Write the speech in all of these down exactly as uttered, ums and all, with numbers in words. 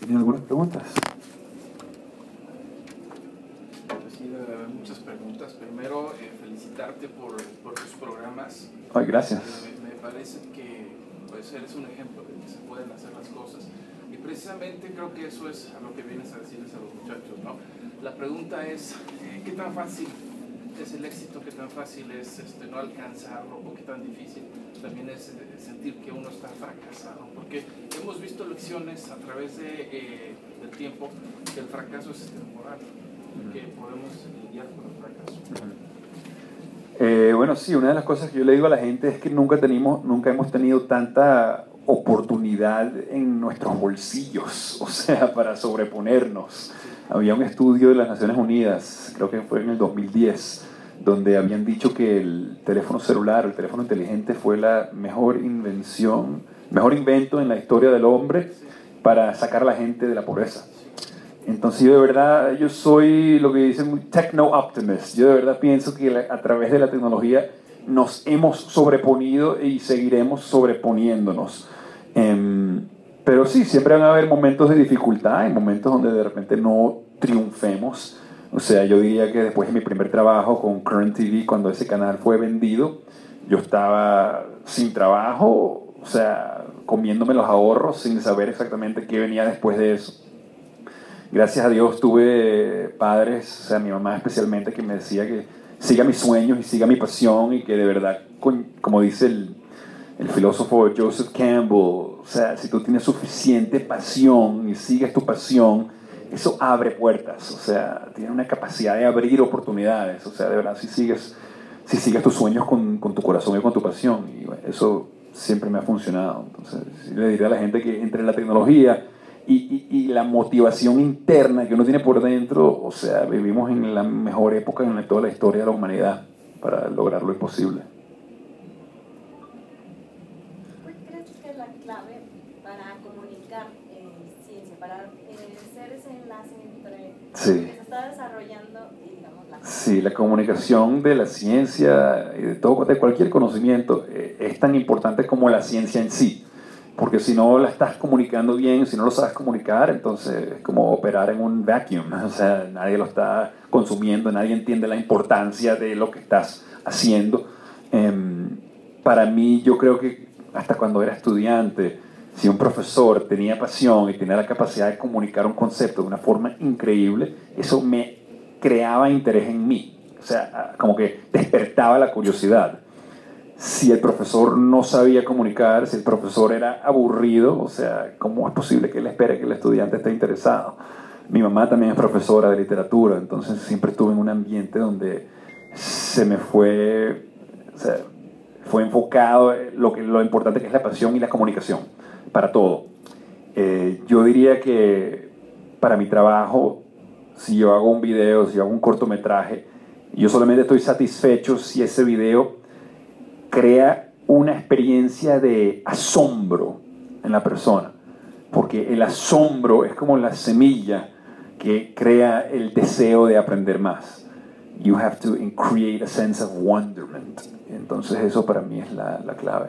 ¿Tienen algunas preguntas? Sí, muchas preguntas. Primero, eh, felicitarte por, por tus programas. Ay, gracias. Eh, me, me parece que pues, eres un ejemplo de que se pueden hacer las cosas. Y precisamente creo que eso es a lo que vienes a decirles a los muchachos, ¿no? La pregunta es, eh, ¿qué tan fácil es el éxito? ¿Qué tan fácil es este, no alcanzarlo? ¿O qué tan difícil también es eh, sentir que uno está fracasado? Porque hemos visto lecciones a través de, eh, del tiempo que el fracaso es temporal, que podemos lidiar con el fracaso. Eh, bueno, sí, una de las cosas que yo le digo a la gente es que nunca, tenemos, nunca hemos tenido tanta oportunidad en nuestros bolsillos, o sea, para sobreponernos. Había un estudio de las Naciones Unidas, creo que fue en el dos mil diez, donde habían dicho que el teléfono celular, el teléfono inteligente fue la mejor invención, mejor invento en la historia del hombre para sacar a la gente de la pobreza. Entonces yo de verdad, yo soy lo que dicen un techno-optimist. Yo de verdad pienso que a través de la tecnología nos hemos sobreponido y seguiremos sobreponiéndonos. Um, pero sí, siempre van a haber momentos de dificultad, en momentos donde de repente no triunfemos. O sea, yo diría que después de mi primer trabajo con Current T V, cuando ese canal fue vendido, yo estaba sin trabajo, o sea, comiéndome los ahorros sin saber exactamente qué venía después de eso. Gracias a Dios tuve padres, o sea, mi mamá especialmente, que me decía que siga mis sueños y siga mi pasión y que de verdad, como dice el, el filósofo Joseph Campbell, o sea, si tú tienes suficiente pasión y sigues tu pasión, eso abre puertas, o sea, tiene una capacidad de abrir oportunidades, o sea, de verdad, si sigues, si sigues tus sueños con, con tu corazón y con tu pasión, y bueno, eso siempre me ha funcionado. Entonces, sí le diría a la gente que entre la tecnología Y, y, y la motivación interna que uno tiene por dentro, o sea, vivimos en la mejor época en toda la historia de la humanidad para lograr lo imposible. ¿Cuál crees que es la clave para comunicar eh, ciencia, para eh, hacer ese enlace entre sí. lo que se está desarrollando y, digamos, la Sí, la comunicación de la ciencia y de, todo, de cualquier conocimiento eh, es tan importante como la ciencia en sí. Porque si no la estás comunicando bien, si no lo sabes comunicar, entonces es como operar en un vacuum. O sea, nadie lo está consumiendo, nadie entiende la importancia de lo que estás haciendo. Eh, para mí, yo creo que hasta cuando era estudiante, si un profesor tenía pasión y tenía la capacidad de comunicar un concepto de una forma increíble, eso me creaba interés en mí. O sea, como que despertaba la curiosidad. Si el profesor no sabía comunicar, si el profesor era aburrido, o sea, ¿cómo es posible que él espere que el estudiante esté interesado? Mi mamá también es profesora de literatura, entonces siempre estuve en un ambiente donde se me fue, o sea, fue enfocado lo, que, lo importante que es la pasión y la comunicación para todo. Eh, yo diría que para mi trabajo, si yo hago un video, si yo hago un cortometraje, yo solamente estoy satisfecho si ese video crea una experiencia de asombro en la persona, porque el asombro es como la semilla que crea el deseo de aprender más. You have to create a sense of wonderment. Entonces eso para mí es la, la clave.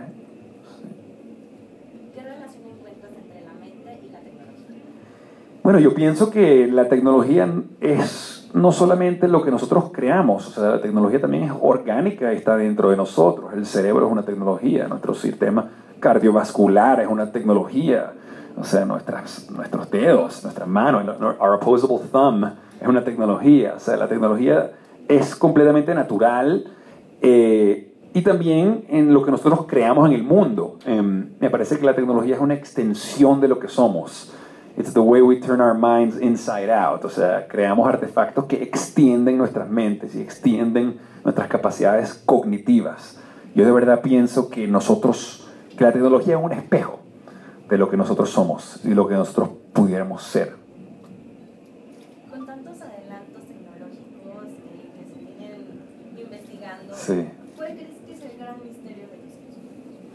¿Qué relación encuentras entre la mente y la tecnología? Bueno, yo pienso que la tecnología es no solamente lo que nosotros creamos, o sea, la tecnología también es orgánica y está dentro de nosotros. El cerebro es una tecnología, nuestro sistema cardiovascular es una tecnología, o sea, nuestras, nuestros dedos, nuestras manos, our opposable thumb es una tecnología, o sea, la tecnología es completamente natural eh, y también en lo que nosotros creamos en el mundo. Eh, me parece que la tecnología es una extensión de lo que somos. It's the way we turn our minds inside out. O sea, creamos artefactos que extienden nuestras mentes y extienden nuestras capacidades cognitivas. Yo de verdad pienso que nosotros, que la tecnología es un espejo de lo que nosotros somos y lo que nosotros pudiéramos ser. Con tantos adelantos tecnológicos eh, que se vienen investigando, sí. ¿cuál crees que es el gran misterio de los ciencias?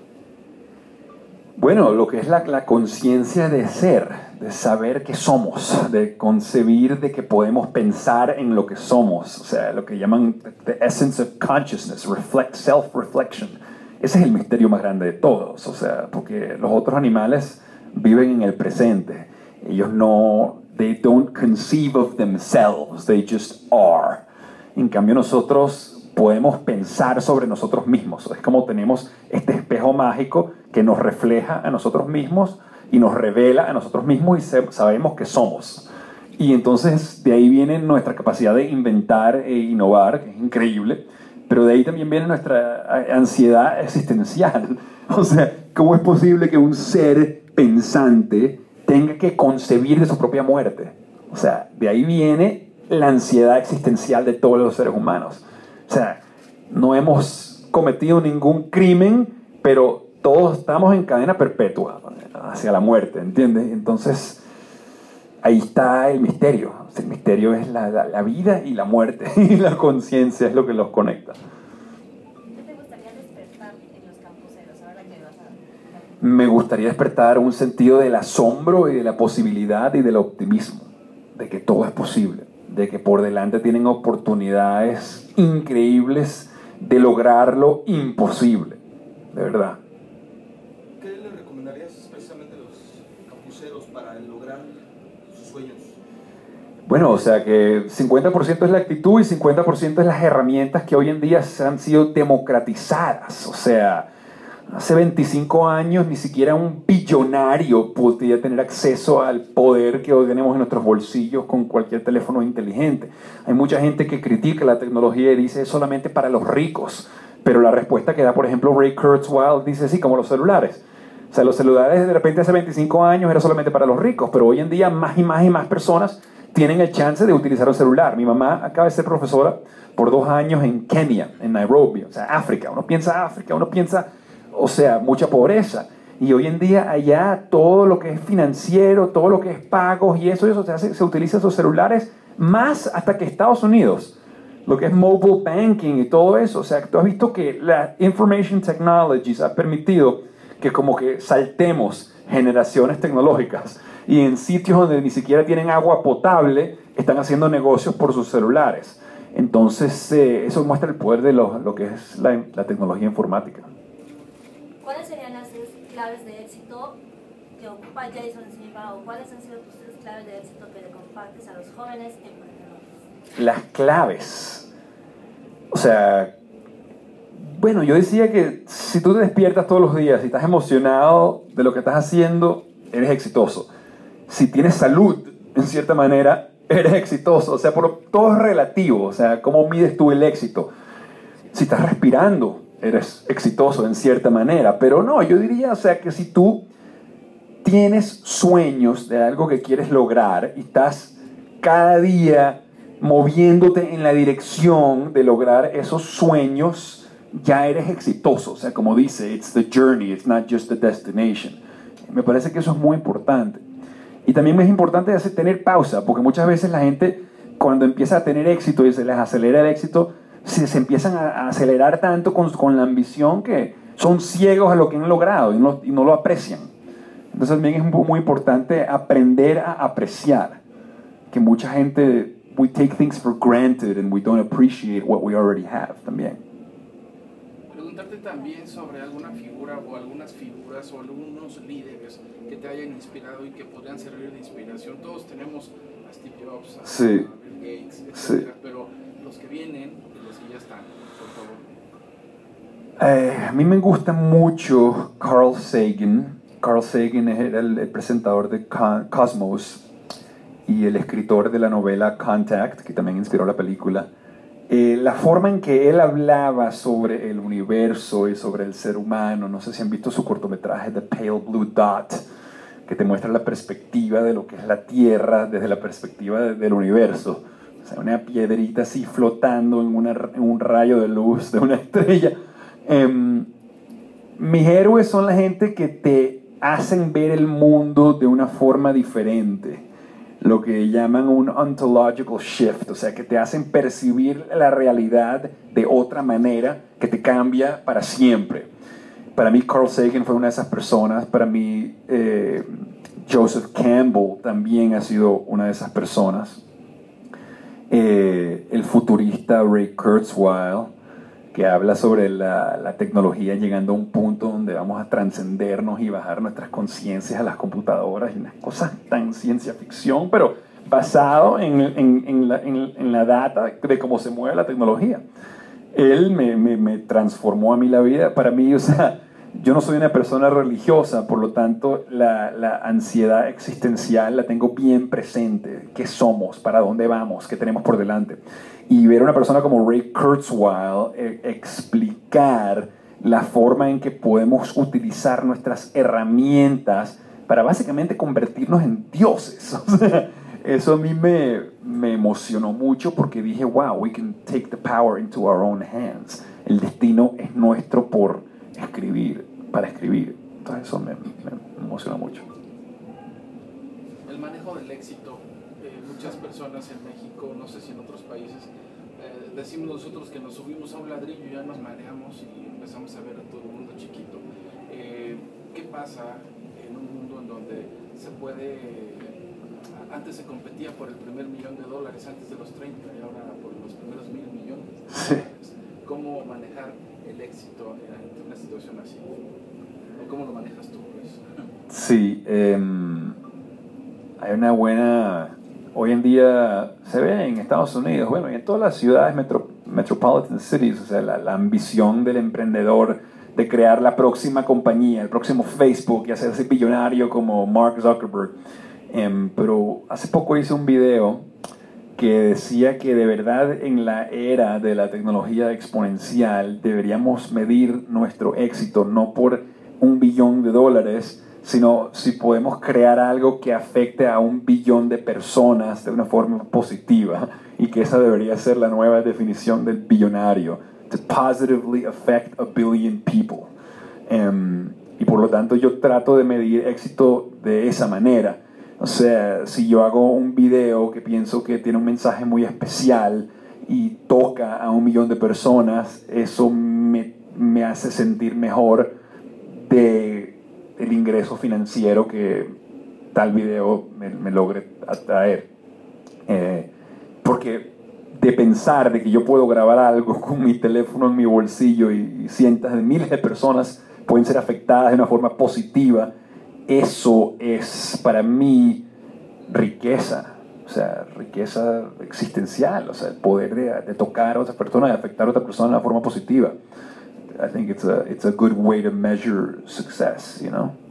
Bueno, lo que es la, la conciencia de ser, de saber que somos, de concebir de que podemos pensar en lo que somos, o sea, lo que llaman the essence of consciousness, reflect, self-reflection. Ese es el misterio más grande de todos, o sea, porque los otros animales viven en el presente. Ellos no, they don't conceive of themselves, they just are. En cambio nosotros podemos pensar sobre nosotros mismos. Es como tenemos este espejo mágico que nos refleja a nosotros mismos y nos revela a nosotros mismos y sabemos que somos. Y entonces de ahí viene nuestra capacidad de inventar e innovar, que es increíble, pero de ahí también viene nuestra ansiedad existencial. O sea, ¿cómo es posible que un ser pensante tenga que concebir de su propia muerte? O sea, de ahí viene la ansiedad existencial de todos los seres humanos. O sea, no hemos cometido ningún crimen, pero todos estamos en cadena perpetua hacia la muerte, ¿entiendes? Entonces, ahí está el misterio. O sea, el misterio es la, la, la vida y la muerte, y la conciencia es lo que los conecta. ¿Qué te gustaría despertar en los campuseros ahora que vas a...? Me gustaría despertar un sentido del asombro y de la posibilidad y del optimismo, de que todo es posible, de que por delante tienen oportunidades increíbles de lograr lo imposible, de verdad. ¿Qué le recomendarías especialmente a los campuseros para lograr sus sueños? Bueno, o sea que cincuenta por ciento es la actitud y cincuenta por ciento es las herramientas que hoy en día se han sido democratizadas. O sea, hace veinticinco años ni siquiera un billonario podía tener acceso al poder que hoy tenemos en nuestros bolsillos con cualquier teléfono inteligente. Hay mucha gente que critica la tecnología y dice es solamente para los ricos, pero la respuesta que da, por ejemplo, Ray Kurzweil dice sí, como los celulares. O sea, los celulares de repente hace veinticinco años era solamente para los ricos, pero hoy en día más y más y más personas tienen el chance de utilizar un celular. Mi mamá acaba de ser profesora por dos años en Kenia, en Nairobi, o sea, África. Uno piensa África, uno piensa... O sea, mucha pobreza. Y hoy en día allá todo lo que es financiero, todo lo que es pagos y eso, eso se, hace, se utiliza esos celulares más hasta que Estados Unidos. Lo que es mobile banking y todo eso. O sea, tú has visto que la information technologies ha permitido que como que saltemos generaciones tecnológicas. Y en sitios donde ni siquiera tienen agua potable, están haciendo negocios por sus celulares. Entonces, eh, eso muestra el poder de lo, lo que es la, la tecnología informática. ¿Cuáles serían las tres claves de éxito que ocupa Jason Silva o cuáles han sido tus tres claves de éxito que le compartes a los jóvenes emprendedores? Las claves. O sea, bueno, yo decía que si tú te despiertas todos los días y estás emocionado de lo que estás haciendo, eres exitoso. Si tienes salud, en cierta manera, eres exitoso. O sea, por, todo es relativo. O sea, ¿cómo mides tú el éxito? Si estás respirando, eres exitoso en cierta manera, pero no, yo diría, o sea, que si tú tienes sueños de algo que quieres lograr y estás cada día moviéndote en la dirección de lograr esos sueños, ya eres exitoso. O sea, como dice, it's the journey, it's not just the destination. Me parece que eso es muy importante. Y también es importante hacer, tener pausa, porque muchas veces la gente, cuando empieza a tener éxito y se les acelera el éxito, Se, se empiezan a, a acelerar tanto con, con la ambición que son ciegos a lo que han logrado y no, y no lo aprecian. Entonces también es muy importante aprender a apreciar, que mucha gente, we take things for granted and we don't appreciate what we already have también. Preguntarte también sobre alguna figura o algunas figuras o algunos líderes que te hayan inspirado y que podrían servir de inspiración. Todos tenemos a Steve Jobs, a Sí. Bill Gates, etcétera, Sí. pero los que vienen, los que ya están, por favor. Eh, a mí me gusta mucho Carl Sagan. Carl Sagan era el, el presentador de Cosmos y el escritor de la novela Contact, que también inspiró la película. Eh, la forma en que él hablaba sobre el universo y sobre el ser humano, no sé si han visto su cortometraje The Pale Blue Dot, que te muestra la perspectiva de lo que es la Tierra desde la perspectiva de, del universo. O sea, una piedrita así flotando en, una, en un rayo de luz de una estrella. Eh, mis héroes son la gente que te hacen ver el mundo de una forma diferente. Lo que llaman un ontological shift. O sea, que te hacen percibir la realidad de otra manera que te cambia para siempre. Para mí Carl Sagan fue una de esas personas. Para mí eh, Joseph Campbell también ha sido una de esas personas. Eh, el futurista Ray Kurzweil, que habla sobre la, la tecnología llegando a un punto donde vamos a trascendernos y bajar nuestras conciencias a las computadoras, y unas cosas tan ciencia ficción, pero basado en, en, en, la, en, en la data de cómo se mueve la tecnología. Él me, me, me transformó a mí la vida. Para mí, o sea, yo no soy una persona religiosa, por lo tanto, la, la ansiedad existencial la tengo bien presente. ¿Qué somos? ¿Para dónde vamos? ¿Qué tenemos por delante? Y ver a una persona como Ray Kurzweil eh, explicar la forma en que podemos utilizar nuestras herramientas para básicamente convertirnos en dioses. O sea, eso a mí me, me emocionó mucho porque dije, wow, we can take the power into our own hands. El destino es nuestro por escribir, para escribir. Entonces eso me, me emocionó mucho. El manejo del éxito. Eh, muchas personas en México, no sé si en otros países, eh, decimos nosotros que nos subimos a un ladrillo y ya nos mareamos y empezamos a ver a todo el mundo chiquito. Eh, ¿Qué pasa en un mundo en donde se puede... Antes se competía por el primer millón de dólares antes de los treinta y ahora por los primeros mil millones de dólares? ¿Cómo manejar el éxito en una situación así? ¿O cómo lo manejas tú, Luis? Sí, eh, hay una buena... Hoy en día se ve en Estados Unidos, bueno, y en todas las ciudades metro, metropolitan cities, o sea, la, la ambición del emprendedor de crear la próxima compañía, el próximo Facebook y hacerse billonario como Mark Zuckerberg. Um, pero hace poco hice un video que decía que de verdad en la era de la tecnología exponencial deberíamos medir nuestro éxito no por un billón de dólares, sino si podemos crear algo que afecte a un billón de personas de una forma positiva, y que esa debería ser la nueva definición del billonario, to positively affect a billion people. Um, y por lo tanto yo trato de medir éxito de esa manera. O sea, si yo hago un video que pienso que tiene un mensaje muy especial y toca a un millón de personas, eso me, me hace sentir mejor de el ingreso financiero que tal video me, me logre atraer. Eh, porque de pensar de que yo puedo grabar algo con mi teléfono en mi bolsillo y, y cientos de miles de personas pueden ser afectadas de una forma positiva, eso es para mí riqueza, o sea, riqueza existencial, o sea, el poder de, de tocar a otra persona, de afectar a otra persona de una forma positiva. I think it's a, it's a good way to measure success, you know.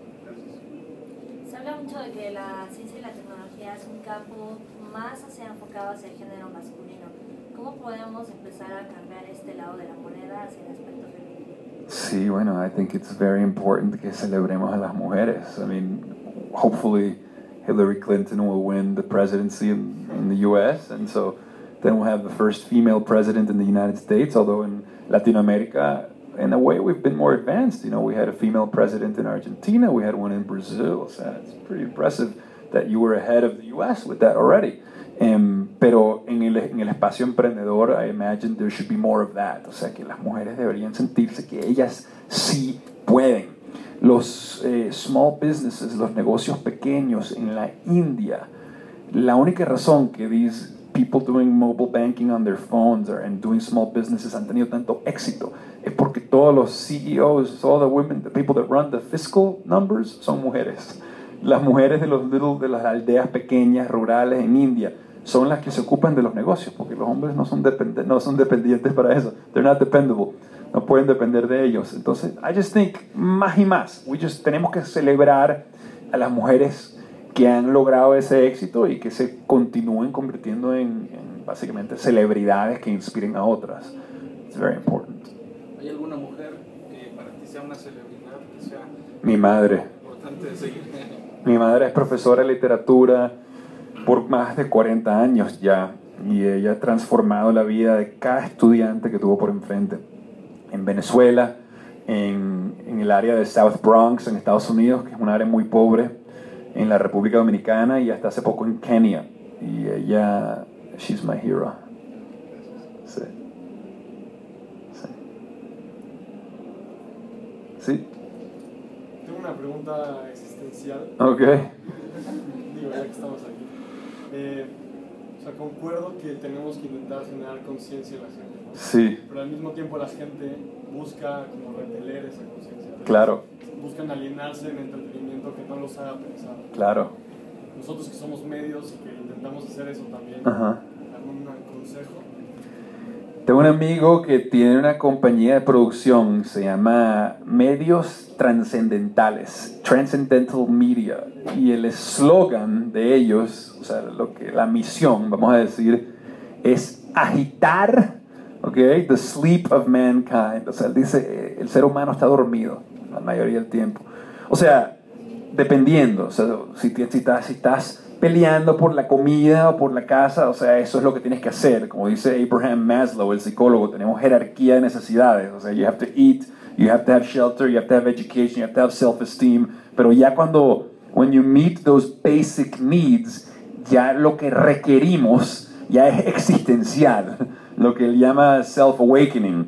Se habla mucho de que la ciencia y la tecnología es un campo más hacia, enfocado hacia el género masculino. ¿Cómo podemos empezar a cambiar este lado de la moneda hacia el aspecto femenino? Sí, bueno, I think it's very important que celebremos a las mujeres. I mean, hopefully Hillary Clinton will win the presidency in, in the U S, and so then we'll have the first female president in the United States, although in Latin America, in a way, we've been more advanced. You know, we had a female president in Argentina, we had one in Brazil, so it's pretty impressive that you were ahead of the U S with that already. Um, pero en el, en el espacio emprendedor, I imagine there should be more of that. O sea, que las mujeres deberían sentirse que ellas sí pueden. Los eh, small businesses, los negocios pequeños en la India, la única razón que these people doing mobile banking on their phones or, and doing small businesses han tenido tanto éxito es porque todos los C E Os, all the women, the people that run the fiscal numbers son mujeres. Las mujeres de, los little, de las aldeas pequeñas, rurales en India, son las que se ocupan de los negocios, porque los hombres no son, depend no son dependientes para eso. They're not dependable. No pueden depender de ellos. Entonces, I just think, más y más, we just, tenemos que celebrar a las mujeres que han logrado ese éxito y que se continúen convirtiendo en, en básicamente celebridades que inspiren a otras. It's very important. ¿Hay alguna mujer que para ti sea una celebridad, que sea Mi madre. importante de seguir? Mi madre es profesora de literatura por más de cuarenta años ya, y ella ha transformado la vida de cada estudiante que tuvo por enfrente. En Venezuela, en, en el área de South Bronx, en Estados Unidos, que es un área muy pobre, en la República Dominicana, y hasta hace poco en Kenia. Y ella, she's my hero. Sí. Sí. Sí. Tengo una pregunta existencial. Ok. Digo, ya que estamos aquí. Eh, sea, concuerdo que tenemos que intentar generar conciencia en la gente, ¿no? Sí. Pero al mismo tiempo la gente busca como repeler esa conciencia. Claro. Buscan alienarse en entretenimiento que no los haga pensar. Claro. Nosotros que somos medios y que intentamos hacer eso también, Ajá. ¿algún consejo? Tengo un amigo que tiene una compañía de producción, se llama Medios Trascendentales, Transcendental Media, y el eslogan de ellos, o sea, lo que, la misión, vamos a decir, es agitar, okay, the sleep of mankind. O sea, él dice, el ser humano está dormido la mayoría del tiempo. O sea, dependiendo, o sea, si, si, estás, si estás peleando por la comida o por la casa, o sea, eso es lo que tienes que hacer. Como dice Abraham Maslow, el psicólogo, tenemos jerarquía de necesidades. O sea, you have to eat, you have to have shelter, you have to have education, you have to have self-esteem. Pero ya cuando, when you meet those basic needs, ya lo que requerimos ya es existencial, lo que él llama self-awakening.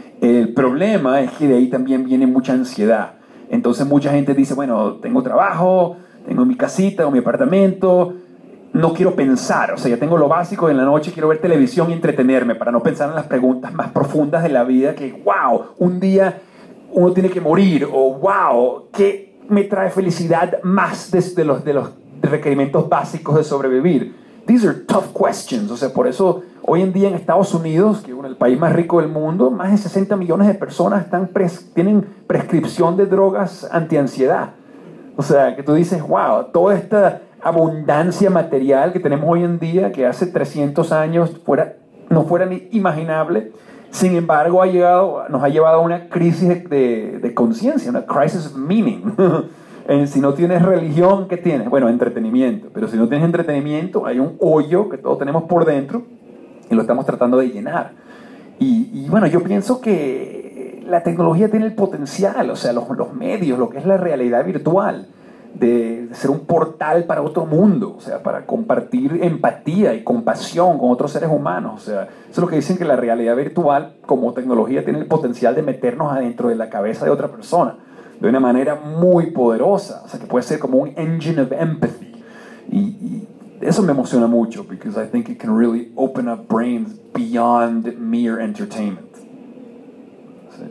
El problema es que de ahí también viene mucha ansiedad. Entonces mucha gente dice, bueno, tengo trabajo, tengo mi casita o mi apartamento, no quiero pensar, o sea, ya tengo lo básico, en la noche quiero ver televisión y entretenerme para no pensar en las preguntas más profundas de la vida, que wow, un día uno tiene que morir, o wow, ¿qué me trae felicidad más desde los, de los requerimientos básicos de sobrevivir? These are tough questions, o sea, por eso hoy en día en Estados Unidos, que es el país más rico del mundo, más de sesenta millones de personas están pres tienen prescripción de drogas antiansiedad. O sea, que tú dices, wow, toda esta abundancia material que tenemos hoy en día, que hace trescientos años fuera, no fuera ni imaginable, sin embargo ha llegado, nos ha llevado a una crisis de, de, de conciencia, una crisis of meaning. Si no tienes religión, ¿qué tienes? Bueno, entretenimiento. Pero si no tienes entretenimiento, hay un hoyo que todos tenemos por dentro y lo estamos tratando de llenar. Y, y bueno, yo pienso que la tecnología tiene el potencial, o sea, los, los medios, lo que es la realidad virtual, de, de ser un portal para otro mundo, o sea, para compartir empatía y compasión con otros seres humanos. O sea, eso es lo que dicen, que la realidad virtual como tecnología tiene el potencial de meternos adentro de la cabeza de otra persona de una manera muy poderosa, o sea, que puede ser como un engine of empathy. Y, y eso me emociona mucho, because I think it can really open up brains beyond mere entertainment. Sí.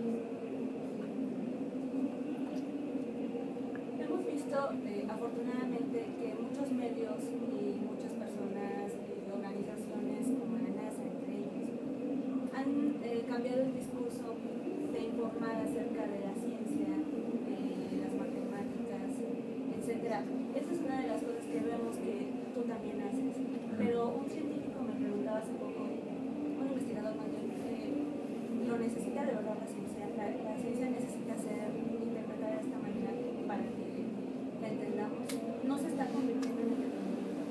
Hemos visto, eh, afortunadamente, que muchos medios y muchas personas y organizaciones como la NASA, entre ellos, han eh, cambiado el discurso de informar acerca de la ciencia, las matemáticas, etcétera. Esa es una de las cosas que vemos que tú también haces. Pero un científico me preguntaba hace poco, un investigador más bien, eh, ¿lo necesita de verdad la ciencia? La, la ciencia necesita ser interpretada de esta manera para que la entendamos. ¿No se está convirtiendo en entretenimiento?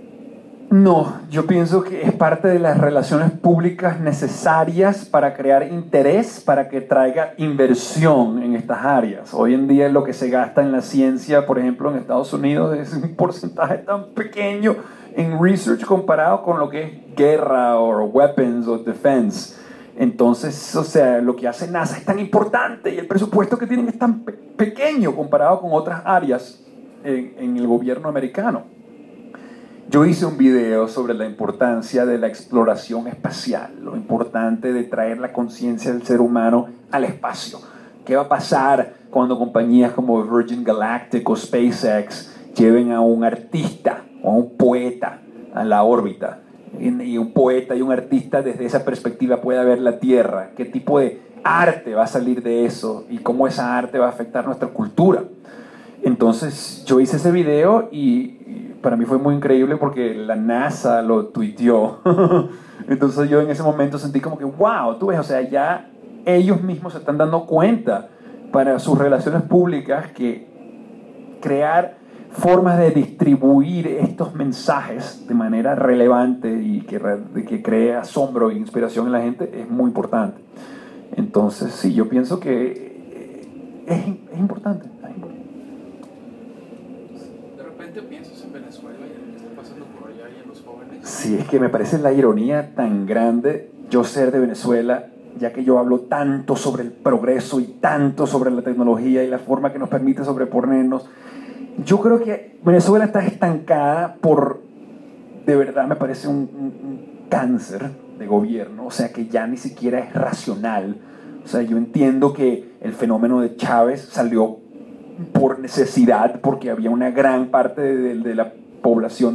No, yo pienso que es parte de las relaciones públicas necesarias para crear interés, para que traiga inversión en estas áreas. Hoy en día lo que se gasta en la ciencia, por ejemplo, en Estados Unidos, es un porcentaje tan pequeño en research comparado con lo que es guerra o weapons o defense. Entonces, o sea, lo que hace NASA es tan importante y el presupuesto que tienen es tan pe pequeño comparado con otras áreas en, en el gobierno americano. Yo hice un video sobre la importancia de la exploración espacial, lo importante de traer la conciencia del ser humano al espacio. ¿Qué va a pasar cuando compañías como Virgin Galactic o SpaceX lleven a un artista o a un poeta a la órbita? Y un poeta y un artista desde esa perspectiva pueda ver la Tierra. ¿Qué tipo de arte va a salir de eso? Y cómo esa arte va a afectar nuestra cultura. Entonces yo hice ese video y para mí fue muy increíble porque la NASA lo tuiteó. Entonces yo en ese momento sentí como que, wow, tú ves, o sea, ya ellos mismos se están dando cuenta para sus relaciones públicas que crear formas de distribuir estos mensajes de manera relevante y que, que cree asombro e inspiración en la gente es muy importante. Entonces, sí, yo pienso que es, es importante. De repente piensas en Venezuela y en lo que está pasando por allá y en los jóvenes. Sí, es que me parece la ironía tan grande yo ser de Venezuela, ya que yo hablo tanto sobre el progreso y tanto sobre la tecnología y la forma que nos permite sobreponernos. Yo creo que Venezuela está estancada por de verdad me parece un, un, un cáncer de gobierno, o sea, que ya ni siquiera es racional. O sea, yo entiendo que el fenómeno de Chávez salió por necesidad, porque había una gran parte de, de, de la población